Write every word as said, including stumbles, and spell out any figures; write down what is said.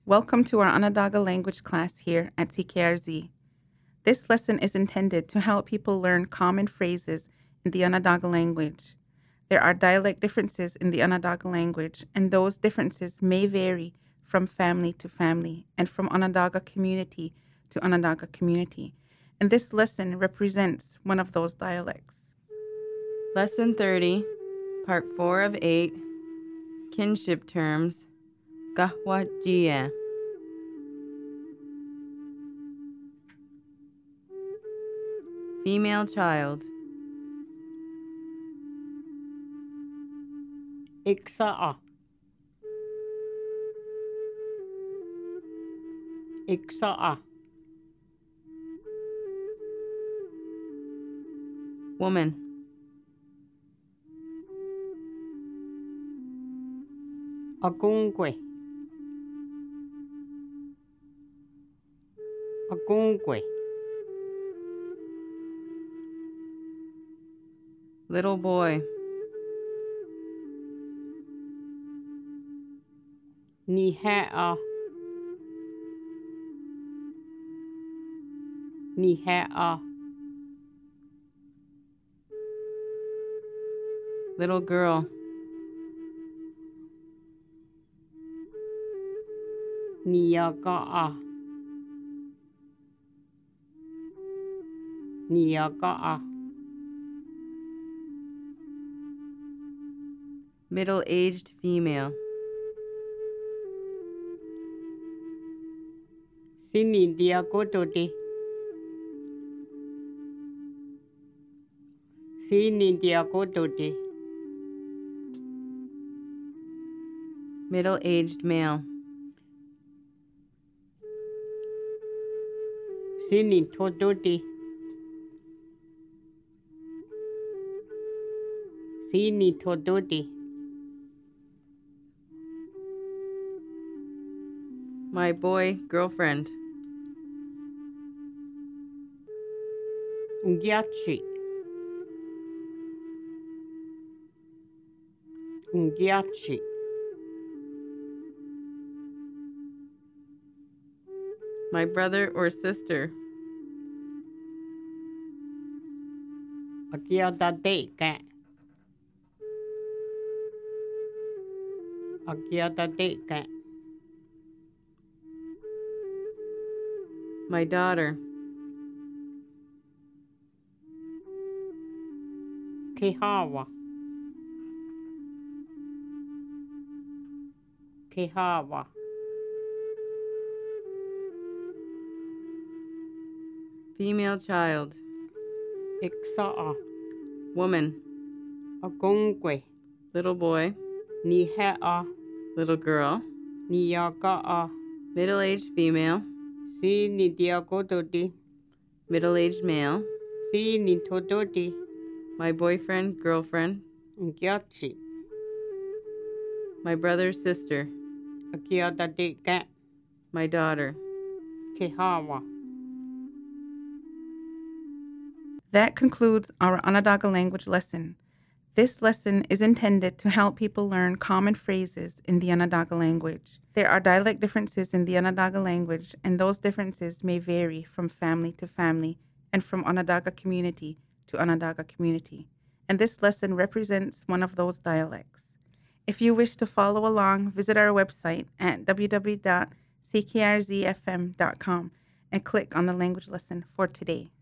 Welcome to our Onondaga language class here at C K R Z. This lesson is intended to help people learn common phrases in the Onondaga language. There are dialect differences in the Onondaga language, and those differences may vary from family to family and from Onondaga community to Onondaga community. And this lesson represents one of those dialects. Lesson thirty, Part four of eight, Kinship Terms, Gahwa Jia. Female child. Iksa'a. Iksa'a. Woman. Agungwe. Agungwe. Little boy. Niha'a. Niha'a. Little girl. Niyaga'a. Niyaga'a. Middle-aged female. Sini diagodode. Sini diagodode. Middle-aged male. Sini todode. Sini todode. My boy girlfriend. Ngiachi. Ngiachi. My brother or sister. Agiadadeka. Agiadadeka. My daughter. Kehawa. Kehawa. Female child. Iksa'a. Woman. Agungwe. Little boy. Niha'a. Little girl. Niyaga'a. Middle-aged female. Sini diagodode. Middle-aged male. Sini todode. My boyfriend, girlfriend. Ngiachi. My brother, sister. Agiadadeka. My daughter. Kehawa. That concludes our Onondaga language lesson. This lesson is intended to help people learn common phrases in the Onondaga language. There are dialect differences in the Onondaga language, and those differences may vary from family to family and from Onondaga community to Onondaga community. And this lesson represents one of those dialects. If you wish to follow along, visit our website at w w w dot c k r z f m dot com and click on the language lesson for today.